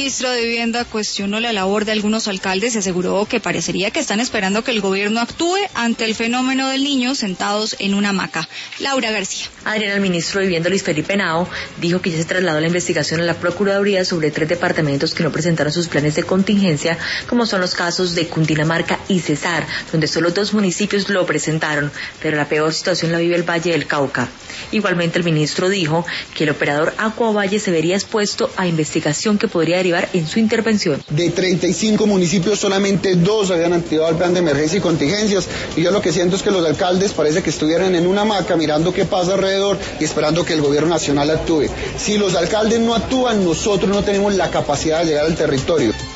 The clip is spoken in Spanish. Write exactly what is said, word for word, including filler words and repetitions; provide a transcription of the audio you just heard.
ministro de Vivienda cuestionó la labor de algunos alcaldes y aseguró que parecería que están esperando que el gobierno actúe ante el fenómeno del niño sentados en una hamaca. Laura García. Adriana, el ministro de Vivienda Luis Felipe Henao dijo que ya se trasladó la investigación a la Procuraduría sobre tres departamentos que no presentaron sus planes de contingencia, como son los casos de Cundinamarca y Cesar, donde solo dos municipios lo presentaron, pero la peor situación la vive el Valle del Cauca. Igualmente el ministro dijo que el operador Acuavalle se vería expuesto a investigación que podría derivar en su intervención. De treinta y cinco municipios solamente dos habían activado el plan de emergencia y contingencias, y yo lo que siento es que los alcaldes parece que estuvieran en una hamaca mirando qué pasa alrededor y esperando que el gobierno nacional actúe. Si los alcaldes no actúan, nosotros no tenemos la capacidad de llegar al territorio.